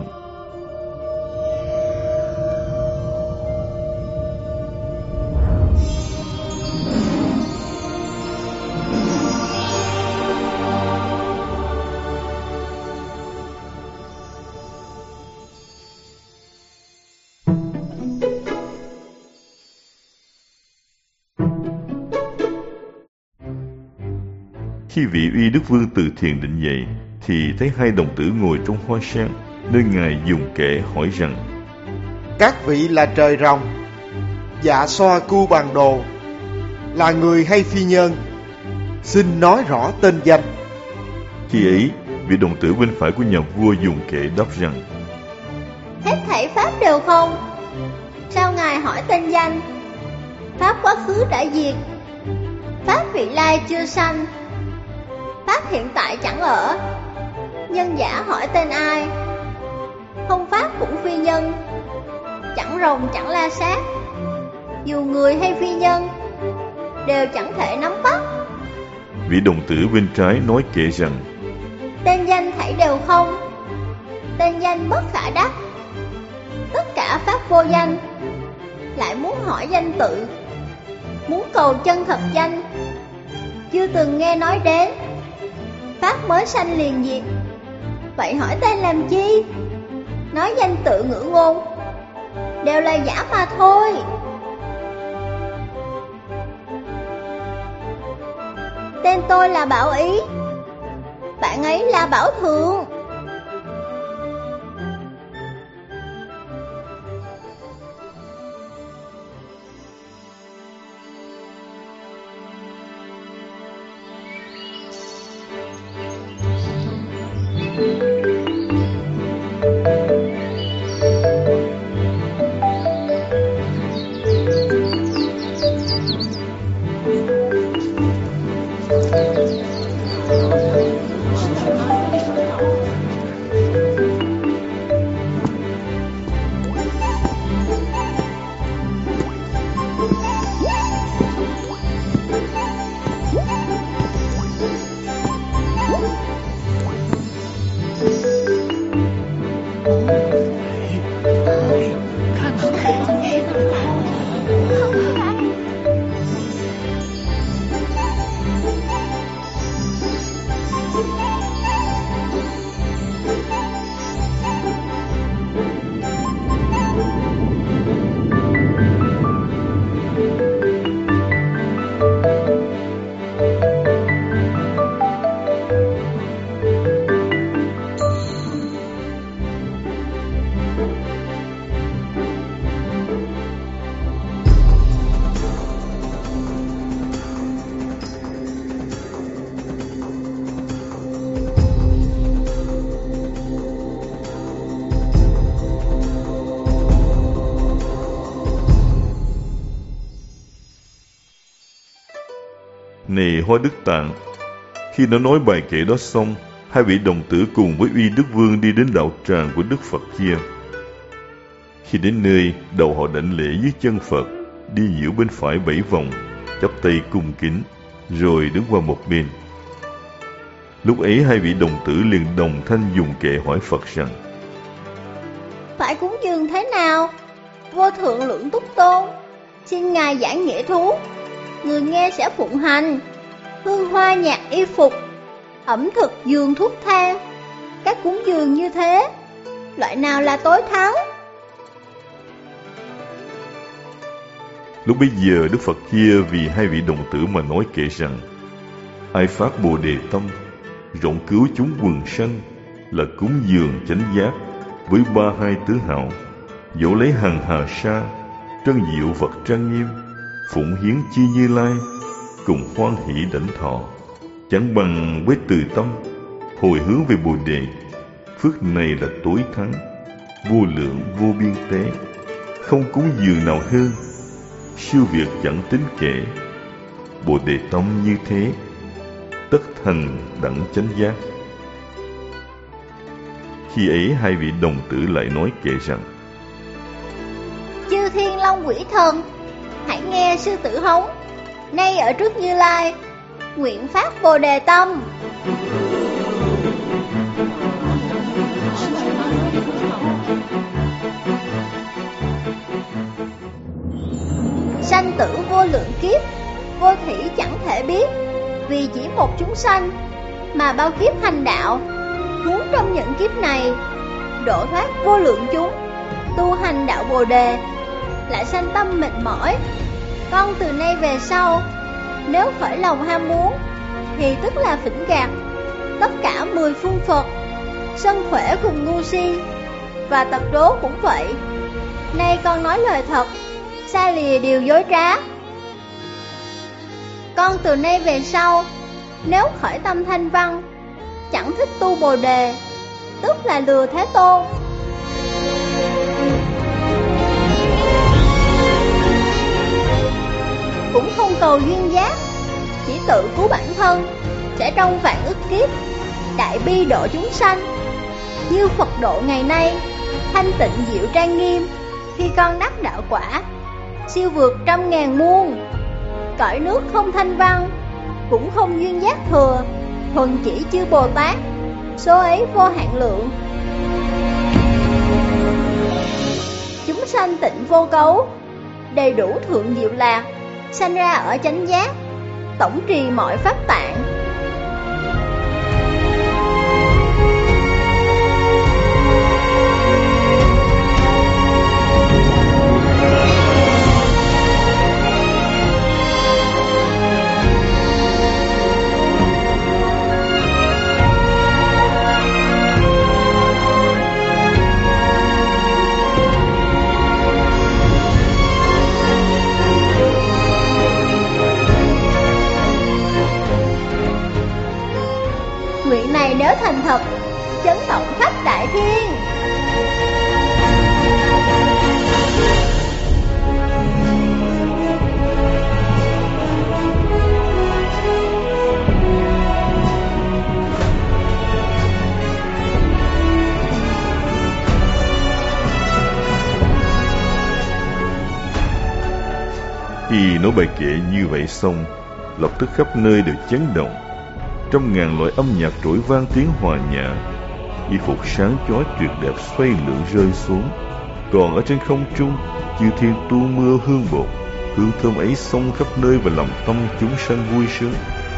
Khi vị Y Đức Vương từ thiền định dậy, thì thấy hai đồng tử ngồi trong hoa sen, nơi ngài dùng kệ hỏi rằng: Các vị là trời rồng, Dạ Xoa Cu Bàn Đồ, là người hay phi nhân? Xin nói rõ tên danh. Khi ấy, vị đồng tử bên phải của nhà vua dùng kệ đáp rằng: Hết thảy pháp đều không. Sao ngài hỏi tên danh? Pháp quá khứ đã diệt, pháp vị lai chưa sanh, pháp hiện tại chẳng ở. Nhân giả hỏi tên ai? Không pháp cũng phi nhân, chẳng rồng chẳng la sát. Dù người hay phi nhân, đều chẳng thể nắm bắt. Vị đồng tử bên trái nói kệ rằng: Tên danh thảy đều không, tên danh bất khả đắc. Tất cả pháp vô danh, lại muốn hỏi danh tự, muốn cầu chân thật danh, chưa từng nghe nói đến. Pháp mới sanh liền diệt, vậy hỏi tên làm chi? Nói danh tự ngữ ngôn, đều là giả mà thôi. Tên tôi là Bảo Ý, bạn ấy là Bảo Thượng. Này Hoa Đức Tạng, khi nó nói bài kệ đó xong, hai vị đồng tử cùng với Uy Đức Vương đi đến đạo tràng của Đức Phật kia. Khi đến nơi, đầu họ đảnh lễ dưới chân Phật, đi nhiễu bên phải 7 vòng, chắp tay cung kính, rồi đứng qua một bên. Lúc ấy hai vị đồng tử liền đồng thanh dùng kệ hỏi Phật rằng: Phải cúng dường thế nào? Vô thượng lượng túc tôn, xin ngài giảng nghĩa thú, người nghe sẽ phụng hành. Hương hoa nhạc y phục, ẩm thực giường thuốc thang, các cúng dường như thế, loại nào là tối thắng? Lúc bấy giờ Đức Phật kia vì hai vị đồng tử mà nói kệ rằng: Ai phát Bồ Đề tâm, rộng cứu chúng quần sanh, là cúng dường chánh giác với 32 tứ hào, dỗ lấy hằng hà sa, trân diệu vật trang nghiêm, phụng hiến chi Như Lai, cùng hoan hỷ đảnh thọ, chẳng bằng với từ tâm hồi hướng về Bồ Đề, phước này là tối thắng, vô lượng vô biên tế, không cúng dường nào hơn, siêu việt chẳng tính kể. Bồ đề tâm như thế, tất thành đẳng chánh giác. Khi ấy hai vị đồng tử lại nói kệ rằng: Chư Thiên Long Quỷ Thần, hãy nghe sư tử hống nay ở trước Như Lai, nguyện phát Bồ đề tâm. Sanh tử vô lượng kiếp, vô thủy chẳng thể biết, vì chỉ một chúng sanh mà bao kiếp hành đạo. Huống trong những kiếp này độ thoát vô lượng chúng, tu hành đạo Bồ đề lại sanh tâm mệt mỏi. Con từ nay về sau, nếu khởi lòng ham muốn thì tức là phỉnh gạt tất cả 10 phương Phật, sân khỏe cùng ngu si và tật đố cũng vậy. Nay con nói lời thật, xa lìa điều dối trá. Con từ nay về sau, nếu khởi tâm thanh văn, chẳng thích tu Bồ đề, tức là lừa Thế Tôn. Cũng không cầu duyên giác, chỉ tự cứu bản thân, sẽ trong vạn ức kiếp đại bi độ chúng sanh. Như Phật độ ngày nay, thanh tịnh diệu trang nghiêm, khi con đắc đạo quả, siêu vượt 100.000 muôn. Cõi nước không thanh văn, cũng không duyên giác thừa, thuần chỉ chư Bồ Tát, số ấy vô hạn lượng. Chúng sanh tịnh vô cấu, đầy đủ thượng diệu lạc, sanh ra ở chánh giác, tổng trì mọi pháp tạng. Nguyện này nếu thành thật, chấn động khắp đại thiên. Khi nói bài kệ như vậy xong, lập tức khắp nơi đều chấn động. Trăm ngàn loại âm nhạc trỗi vang tiếng hòa nhã, y phục sáng chói tuyệt đẹp xoay lượn rơi xuống. Còn ở trên không trung, chư thiên tu mưa hương bột, hương thơm ấy xông khắp nơi và làm tâm chúng sanh vui sướng.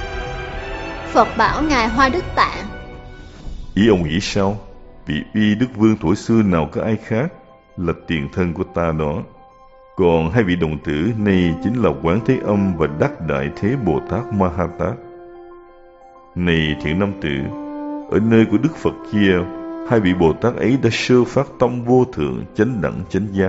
Phật bảo Ngài Hoa Đức Tạng: Ý ông nghĩ sao? Vị uy Đức Vương thuở xưa nào có ai khác, là tiền thân của ta đó. Còn hai vị đồng tử này chính là Quán Thế Âm và Đắc Đại Thế Bồ Tát Ma Ha Tát. Này thiện nam tử, ở nơi của Đức Phật kia, hai vị Bồ Tát ấy đã sơ phát tâm vô thượng chánh đẳng chánh giác.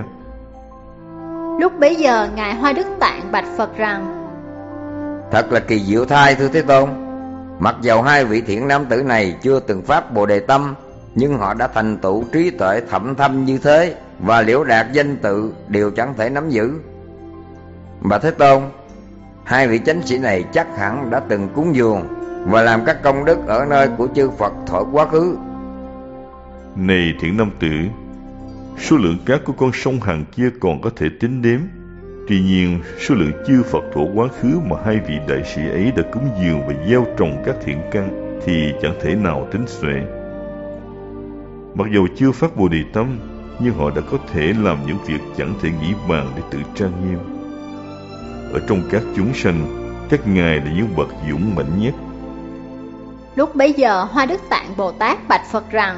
Lúc bấy giờ Ngài Hoa Đức Tạng bạch Phật rằng: Thật là kỳ diệu thay thưa Thế Tôn. Mặc dầu hai vị thiện nam tử này chưa từng phát Bồ đề tâm, nhưng họ đã thành tựu trí tuệ thậm thâm như thế, và liễu đạt danh tự đều chẳng thể nắm giữ. Bà Thế Tôn, hai vị chánh sĩ này chắc hẳn đã từng cúng dường và làm các công đức ở nơi của chư Phật thuở quá khứ. Này thiện nam tử, số lượng cát của con sông Hằng kia còn có thể tính đếm. Tuy nhiên, số lượng chư Phật thuở quá khứ mà hai vị đại sĩ ấy đã cúng dường và gieo trồng các thiện căn thì chẳng thể nào tính xuể. Mặc dầu chưa phát Bồ đề tâm, nhưng họ đã có thể làm những việc chẳng thể nghĩ bàn để tự trang nghiêm. Ở trong các chúng sanh, các ngài là những bậc dũng mãnh nhất. Lúc bấy giờ Hoa Đức Tạng Bồ Tát bạch Phật rằng: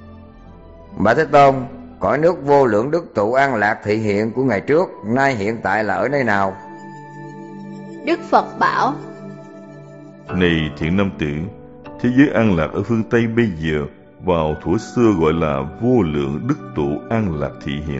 Bà Thế Tôn, cõi nước vô lượng đức trụ an lạc thị hiện của ngày trước, nay hiện tại là ở nơi nào? Đức Phật bảo: Này thiện nam tử, thế giới an lạc ở phương Tây bây giờ vào thuở xưa gọi là vô lượng đức trụ an lạc thị hiện.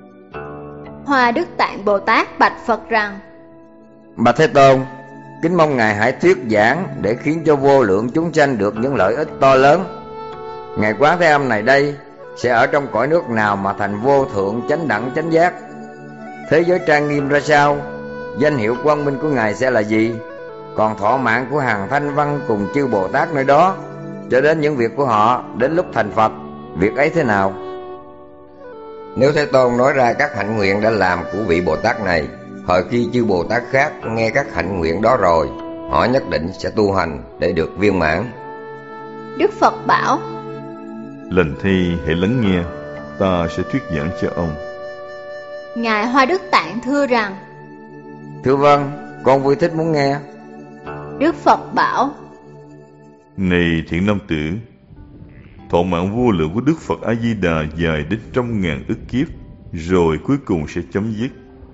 Hoa Đức Tạng Bồ Tát bạch Phật rằng: Bà Thế Tôn, kính mong Ngài hãy thuyết giảng để khiến cho vô lượng chúng sanh được những lợi ích to lớn. Ngài Quán Thế Âm này đây sẽ ở trong cõi nước nào mà thành vô thượng chánh đẳng chánh giác? Thế giới trang nghiêm ra sao? Danh hiệu quang minh của Ngài sẽ là gì? Còn thọ mạng của hàng Thanh Văn cùng chư Bồ Tát nơi đó, cho đến những việc của họ đến lúc thành Phật, việc ấy thế nào? Nếu Thế Tôn nói ra các hạnh nguyện đã làm của vị Bồ Tát này, thời khi chư Bồ Tát khác nghe các hạnh nguyện đó rồi, họ nhất định sẽ tu hành để được viên mãn. Đức Phật bảo: Lành thi hãy lắng nghe, ta sẽ thuyết giảng cho ông. Ngài Hoa Đức Tạng thưa rằng: Thưa vâng, con vui thích muốn nghe. Đức Phật bảo: Này thiện nam tử, thọ mạng vô lượng của Đức Phật A Di Đà dài đến 100.000 ức kiếp, rồi cuối cùng sẽ chấm dứt.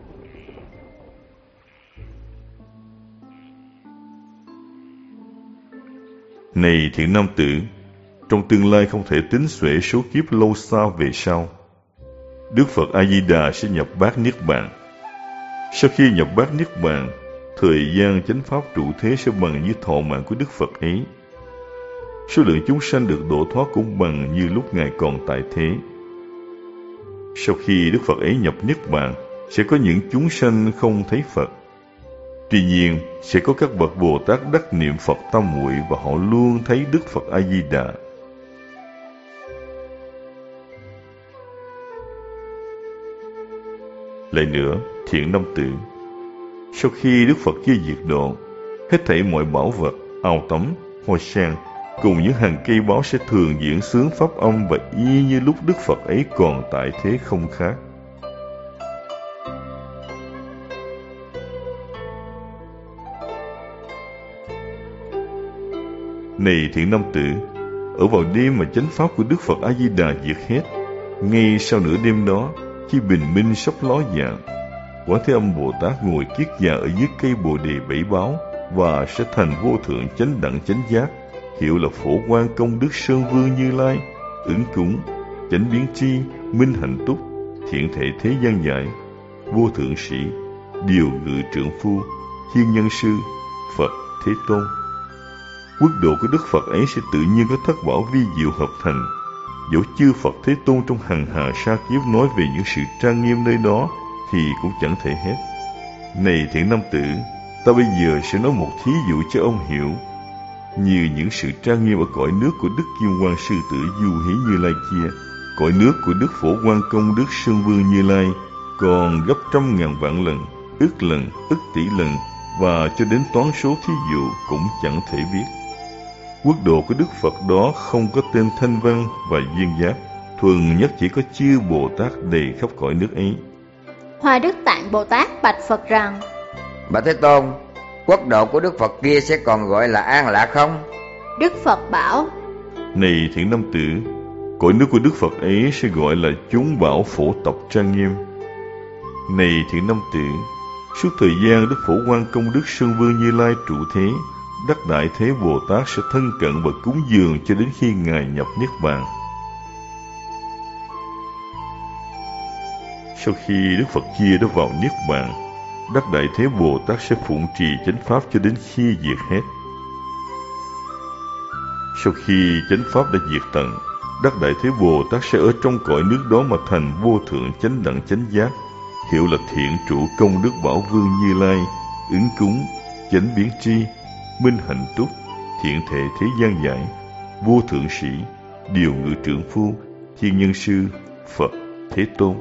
Này thiện nam tử, trong tương lai không thể tính xuể số kiếp lâu xa về sau, Đức Phật A Di Đà sẽ nhập bát niết bàn. Sau khi nhập bát niết bàn, thời gian chánh pháp trụ thế sẽ bằng như thọ mạng của Đức Phật ấy. Số lượng chúng sanh được độ thoát cũng bằng như lúc Ngài còn tại thế. Sau khi Đức Phật ấy nhập niết bàn, sẽ có những chúng sanh không thấy Phật. Tuy nhiên, sẽ có các bậc Bồ Tát đắc niệm Phật tam muội và họ luôn thấy Đức Phật A Di Đà. Lại nữa, thiện nam tử, sau khi Đức Phật kia diệt độ, hết thảy mọi bảo vật, ao tắm, hoa sen cùng những hàng cây báo sẽ thường diễn xướng pháp âm và y như lúc Đức Phật ấy còn tại thế không khác. Này thiện nam tử, ở vào đêm mà chánh pháp của Đức Phật A Di Đà diệt hết, ngay sau nửa đêm đó, khi bình minh sắp ló dạng, Quán Thế Âm Bồ Tát ngồi kiết già ở dưới cây Bồ Đề bảy báo và sẽ thành vô thượng chánh đẳng chánh giác, hiệu là Phổ Quang Công Đức Sơn Vương Như Lai, ứng cúng, chánh biến tri, minh hạnh túc, thiện thể thế gian giải, vô thượng sĩ, điều ngự trượng phu, thiên nhân sư, Phật Thế Tôn. Quốc độ của Đức Phật ấy sẽ tự nhiên có thất bảo vi diệu hợp thành. Dẫu chư Phật Thế Tôn trong hằng hà sa kiếp nói về những sự trang nghiêm nơi đó thì cũng chẳng thể hết. Này thiện nam tử, ta bây giờ sẽ nói một thí dụ cho ông hiểu. Như những sự trang nghiêm ở cõi nước của Đức Kim Quang Sư Tử Du Hí Như Lai kia, cõi nước của Đức Phổ Quang Công Đức Sơn Vương Như Lai còn gấp 100.000 vạn lần, ức lần, ức tỷ lần, và cho đến toán số thí dụ cũng chẳng thể biết. Quốc độ của Đức Phật đó không có tên thanh văn và duyên giác, thuần nhất chỉ có chư Bồ Tát đầy khắp cõi nước ấy. Hoa Đức Tạng Bồ Tát bạch Phật rằng: Bạch Thế Tôn, quốc độ của Đức Phật kia sẽ còn gọi là An Lạc không? Đức Phật bảo: Này thiện nam tử, cõi nước của Đức Phật ấy sẽ gọi là chúng bảo phổ tập trang nghiêm. Này thiện nam tử, suốt thời gian Đức Phổ Quang Công Đức Sơn Vương Như Lai trụ thế, đắc đại thế Bồ Tát sẽ thân cận và cúng dường cho đến khi Ngài nhập niết bàn. Sau khi Đức Phật kia đã vào niết bàn, đắc đại thế Bồ Tát sẽ phụng trì chánh pháp cho đến khi diệt hết. Sau khi chánh pháp đã diệt tận, đắc đại thế Bồ Tát sẽ ở trong cõi nước đó mà thành vô thượng chánh đẳng chánh giác, hiệu là thiện trụ công đức Bảo Vương Như Lai, ứng cúng, chánh biến tri, minh hạnh túc, thiện thể thế gian giải, vô thượng sĩ, điều ngự trượng phu, thiên nhân sư, Phật Thế Tôn.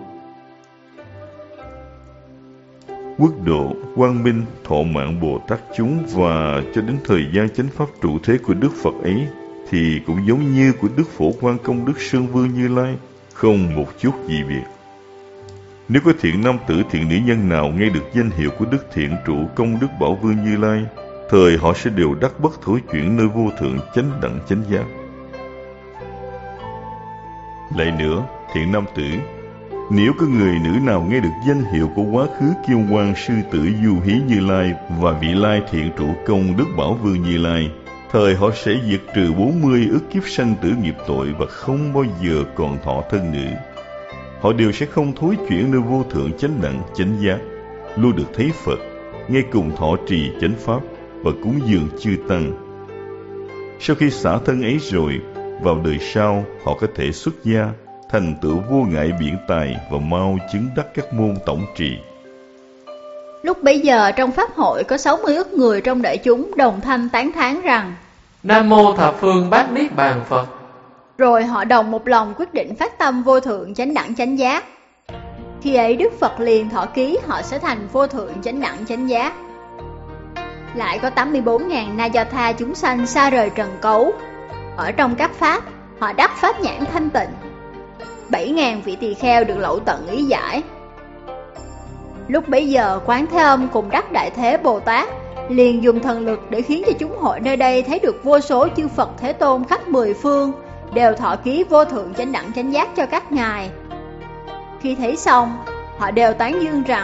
Quốc độ, quang minh, thọ mạng Bồ Tát chúng và cho đến thời gian chánh pháp trụ thế của Đức Phật ấy thì cũng giống như của Đức Phổ Quang Công Đức Sơn Vương Như Lai, không một chút gì biệt. Nếu có thiện nam tử thiện nữ nhân nào nghe được danh hiệu của Đức Thiện Trụ Công Đức Bảo Vương Như Lai, thời họ sẽ đều đắc bất thối chuyển nơi vô thượng chánh đẳng chánh giác. Lại nữa, thiện nam tử, nếu có người nữ nào nghe được danh hiệu của quá khứ Kim Quang Sư Tử Du Hí Như Lai và vị lai thiện trụ công Đức Bảo Vương Như Lai, thời họ sẽ diệt trừ 40 ức kiếp sanh tử nghiệp tội và không bao giờ còn thọ thân nữ. Họ đều sẽ không thối chuyển nơi vô thượng chánh đẳng chánh giác, luôn được thấy Phật, nghe cùng thọ trì chánh pháp và cúng dường chư tăng. Sau khi xả thân ấy rồi, vào đời sau họ có thể xuất gia, thành tựu vô ngại biện tài và mau chứng đắc các môn tổng trì. Lúc bấy giờ trong pháp hội có 60 ức người trong đại chúng đồng thanh tán thán rằng: Nam mô thập phương bát niết bàn Phật. Rồi họ đồng một lòng quyết định phát tâm vô thượng chánh đẳng chánh giác. Khi ấy Đức Phật liền thọ ký họ sẽ thành vô thượng chánh đẳng chánh giác. Lại có 84.000 na do tha chúng sanh xa rời trần cấu. Ở trong các pháp, họ đắc pháp nhãn thanh tịnh. 7.000 vị tỳ kheo được lậu tận ý giải. Lúc bấy giờ Quán Thế Âm cùng đắc Đại Thế Bồ Tát liền dùng thần lực để khiến cho chúng hội nơi đây thấy được vô số chư Phật Thế Tôn khắp 10 phương đều thọ ký vô thượng chánh đẳng chánh giác cho các ngài. Khi thấy xong, họ đều tán dương rằng: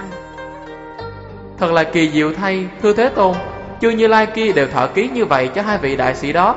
Thật là kỳ diệu thay, thưa Thế Tôn, chư Như Lai kia đều thọ ký như vậy cho hai vị đại sĩ đó.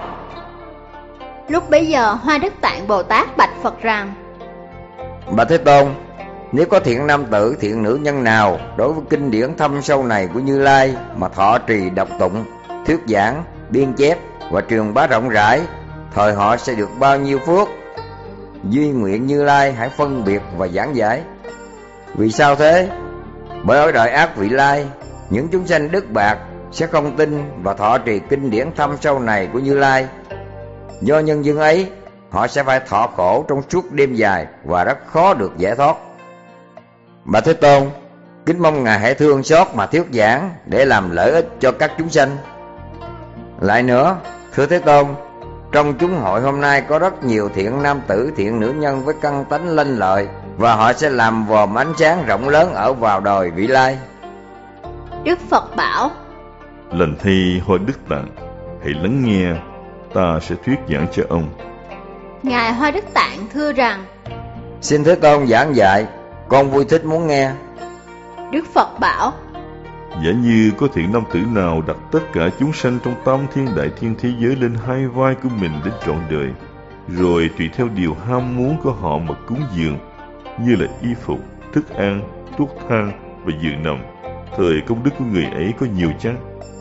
Lúc bấy giờ Hoa Đức Tạng Bồ Tát bạch Phật rằng: Bạch Thế Tôn, nếu có thiện nam tử, thiện nữ nhân nào đối với kinh điển thâm sâu này của Như Lai mà thọ trì đọc tụng, thuyết giảng, biên chép và truyền bá rộng rãi, thời họ sẽ được bao nhiêu phước? Duy nguyện Như Lai hãy phân biệt và giảng giải. Vì sao thế? Bởi ở đời ác vị lai, những chúng sanh đức bạc sẽ không tin và thọ trì kinh điển thâm sâu này của Như Lai. Do nhân duyên ấy, họ sẽ phải thọ khổ trong suốt đêm dài và rất khó được giải thoát. Bạch Thế Tôn, kính mong Ngài hãy thương xót mà thuyết giảng để làm lợi ích cho các chúng sanh. Lại nữa, thưa Thế Tôn, trong chúng hội hôm nay có rất nhiều thiện nam tử, thiện nữ nhân với căn tánh lanh lợi, và họ sẽ làm vòm ánh sáng rộng lớn ở vào đời vị lai. Đức Phật bảo: Lành thay Hoa Đức Tạng, hãy lắng nghe, ta sẽ thuyết giảng cho ông. Ngài Hoa Đức Tạng thưa rằng: Xin Thế Tôn giảng dạy, con vui thích muốn nghe. Đức Phật bảo: Giả như có thiện nam tử nào đặt tất cả chúng sanh trong tam thiên đại thiên thế giới lên hai vai của mình đến trọn đời, rồi tùy theo điều ham muốn của họ mà cúng dường, như là y phục, thức ăn, thuốc thang và giường nằm, thời công đức của người ấy có nhiều chăng?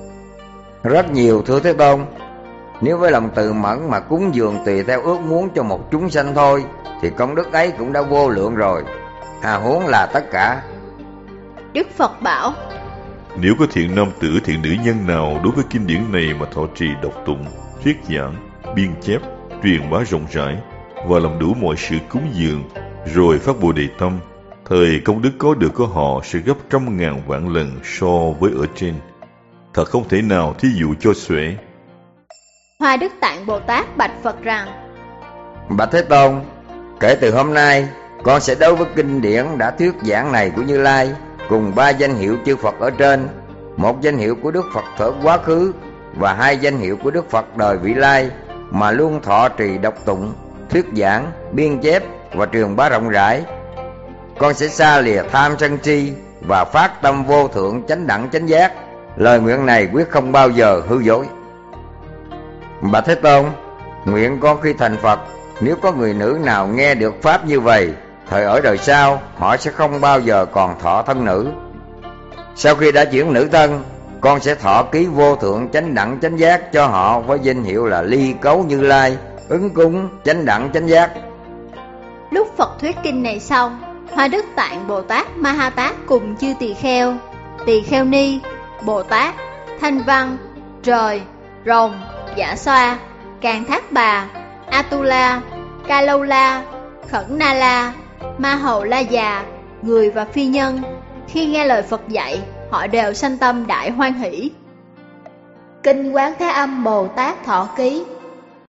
Rất nhiều, thưa Thế Tôn. Nếu với lòng từ mẫn mà cúng dường tùy theo ước muốn cho một chúng sanh thôi, thì công đức ấy cũng đã vô lượng rồi, hà huống là tất cả. Đức Phật bảo: Nếu có thiện nam tử, thiện nữ nhân nào đối với kinh điển này mà thọ trì đọc tụng, thuyết giảng, biên chép, truyền bá rộng rãi và làm đủ mọi sự cúng dường, rồi phát Bồ Đề tâm, thời công đức có được của họ sẽ gấp 100.000 vạn lần so với ở trên. Thật không thể nào thí dụ cho xuể. Hoa Đức Tạng Bồ Tát bạch Phật rằng: Bạch Thế Tôn, kể từ hôm nay, con sẽ đối với kinh điển đã thuyết giảng này của Như Lai cùng 3 danh hiệu chư Phật ở trên, 1 danh hiệu của Đức Phật thuở quá khứ và 2 danh hiệu của Đức Phật đời vị lai, mà luôn thọ trì đọc tụng, thuyết giảng, biên chép và truyền bá rộng rãi. Con sẽ xa lìa tham sân si và phát tâm vô thượng chánh đẳng chánh giác. Lời nguyện này quyết không bao giờ hư dối. Bạch Thế Tôn, nguyện con khi thành Phật, nếu có người nữ nào nghe được pháp như vậy, thời ở đời sau họ sẽ không bao giờ còn thọ thân nữ. Sau khi đã chuyển nữ thân, con sẽ thọ ký vô thượng chánh đẳng chánh giác cho họ với danh hiệu là Ly Cấu Như Lai, ứng cúng chánh đẳng chánh giác. Lúc Phật thuyết kinh này xong, Hoa Đức Tạng Bồ Tát Ma Ha Tát cùng chư tỳ kheo ni, Bồ Tát, Thanh Văn, Trời, Rồng, Dạ Xoa, Càn Thác Bà, Atula, Ca Lâu La, Khẩn Na La, Ma Hầu La Già, người và phi nhân, khi nghe lời Phật dạy, họ đều sanh tâm đại hoan hỷ. Kinh Quán Thế Âm Bồ Tát Thọ Ký.